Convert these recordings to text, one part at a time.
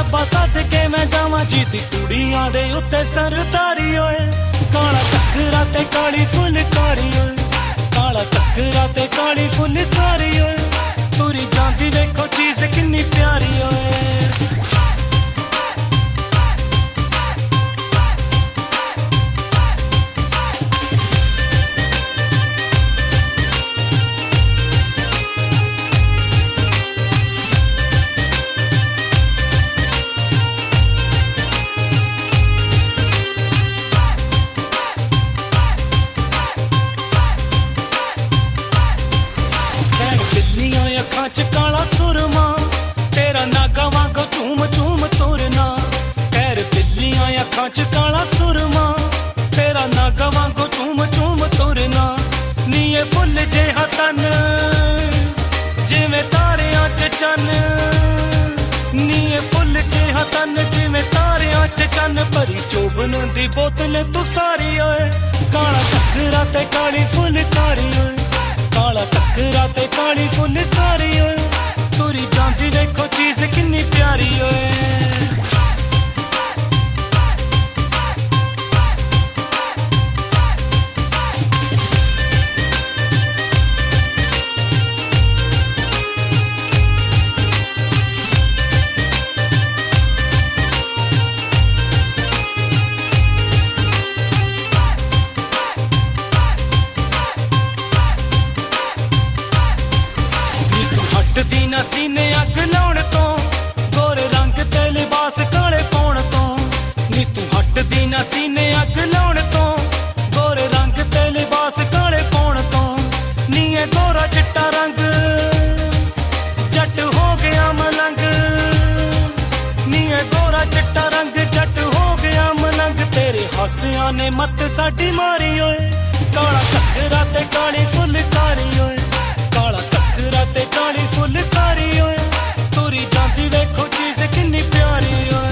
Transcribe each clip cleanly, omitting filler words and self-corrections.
ਰੱਬਾ ਸੱਦ ਕੇ ਮੈਂ ਜਾਵਾਂ ਜੀਤੀ ਕੁੜੀਆਂ ਦੇ ਉੱਤੇ ਸਰਦਾਰੀ ਓਏ। ਕਾਲਾ ਟੱਕਰਾ ਤੇ ਕਾਲੀ ਫੁਲਕਾਰੀ ਓਏ, ਕਾਲਾ ਟੱਕਰਾ ਤੇ ਕਾਲੀ ਫੁਲਕਾਰੀ ਓਏ। ਤੁਰੀ ਜਾਂਦੀ ਵੇਖੋ ਚੀਜ਼ ਕਿੰਨੀ ਪਿਆਰੀ ਓਏ। ਅੱਖਾਂ ਚ ਕਾਲਾ ਸੁਰਮਾ, ਤੇਰਾ ਨਾਗਾ ਵਾਂਗੋ ਝੂਮ ਝੂਮ ਤੁਰਨਾ। ਖੈਰ ਬਿੱਲੀਆਂ ਅੱਖਾਂ ਚ ਕਾਲਾ ਸੁਰਮਾ, ਤੇਰਾ ਨਾਗਾ ਵਾਂਗੋ ਝੂਮ ਝੂਮ ਤੁਰਨਾ। ਨੀ ਇਹ ਫੁੱਲ ਜਿਹਾ ਤਨ ਜਿਵੇਂ ਤਾਰਿਆਂ ਚ ਚੰਨ, ਨੀ ਇਹ ਫੁੱਲ ਜਿਹਾ ਤਨ ਜਿਵੇਂ ਤਾਰਿਆਂ ਚ ਚੰਨ। ਭਰੀ ਚੋਬਨ ਦੀ ਬੋਤਲ ਤੂੰ ਸਾਰੀ ਓਏ। ਕਾਲਾ ਟੱਕਰਾ ਤੇ ਕਾਲੀ ਫੁਲਕਾਰੀ ਓਏ, ਕਾਲਾ ਟੱਕਰਾ ਤੇ ਕਾਲੀ ਫੁਲਕਾਰੀ ਓਏ। ਤੁਰੀ ਜਾਂਦੀ ਵੇਖੋ ਚੀਜ਼ ਕਿੰਨੀ ਪਿਆਰੀ ਓਏ। ਹਟਦੀ ਨਾ ਸੀਨੇ ਅੱਗ ਲਾਉਣ ਤੋਂ, ਗੋਰੇ ਰੰਗ ਤੇ ਲਿਬਾਸ ਕਾਲੇ ਪਾਉਣ ਤੋਂ। ਨੀ ਤੂੰ ਹਟਦੀ ਨਾ ਸੀਨੇ ਅੱਗ ਲਾਉਣ ਤੋਂ, ਗੋਰੇ ਰੰਗ ਤੇ ਲਿਬਾਸ ਕਾਲੇ ਪਾਉਣ ਤੋਂ। ਨੀ ਇਹ ਗੋਰਾ ਚਿੱਟਾ ਰੰਗ ਜੱਟ ਹੋ ਗਿਆ ਮਲੰਗ, ਨੀ ਇਹ ਗੋਰਾ ਚਿੱਟਾ ਰੰਗ ਜੱਟ ਹੋ ਗਿਆ ਮਲੰਗ। ਤੇਰੇ ਹਾਸਿਆਂ ਨੇ ਮੱਤ ਸਾਡੀ ਮਾਰੀ ਓਏ। ਕਾਲਾ ਟੱਕਰਾ ਤੇ ਕਾਲੀ ਫੁਲਕਾਰੀ ਓਏ, ਕਾਲਾ ਟੱਕਰਾ ਤੇ ਕਾਲੀ ਫੁਲਕਾਰੀ ਓਏ। ਤੁਰੀ ਜਾਂਦੀ ਵੇਖੋ ਚੀਜ਼ ਕਿੰਨੀ ਪਿਆਰੀ ਓਏ।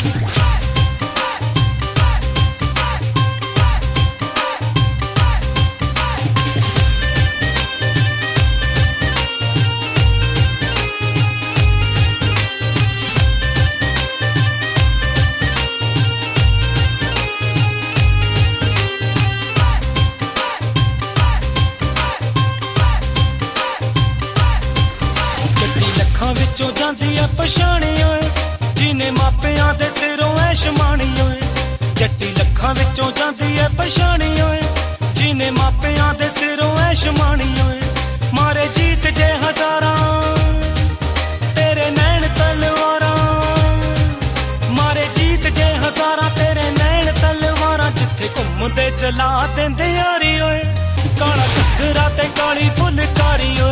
ਅੱਖਾਂ ਵਿੱਚੋਂ ਜਾਂਦੀ ਐ ਪਛਾਣੀ ਓਏ, ਜਿਹਨੇ ਮਾਪਿਆਂ ਦੇ ਸਿਰੋਂ ਐਸ਼ ਮਾਣੀ ਓਏ। ਜੱਟੀ ਲੱਖਾਂ ਵਿੱਚੋਂ ਜਾਂਦੀ ਐ ਪਛਾਣੀ ਓਏ, ਜਿਹਨੇ ਮਾਪਿਆਂ ਦੇ ਸਿਰੋਂ ਐਸ਼ ਮਾਣੀ ਓਏ। ਮਾਰੇ ਜੀਤ ਜੇ ਹਜ਼ਾਰਾਂ ਤੇਰੇ ਨੈਣ ਤਲਵਾਰਾਂ, ਮਾਰੇ ਜੀਤ ਜੇ ਹਜ਼ਾਰਾਂ ਤੇਰੇ ਨੈਣ ਤਲਵਾਰਾਂ। ਜਿੱਥੇ ਘੁੰਮਦੇ ਚਲਾ ਦਿੰਦੇ ਯਾਰੀ ਓਏ। ਕਾਲਾ ਟੱਕਰਾ ਤੇ ਕਾਲੀ ਫੁਲਕਾਰੀ ਓਏ,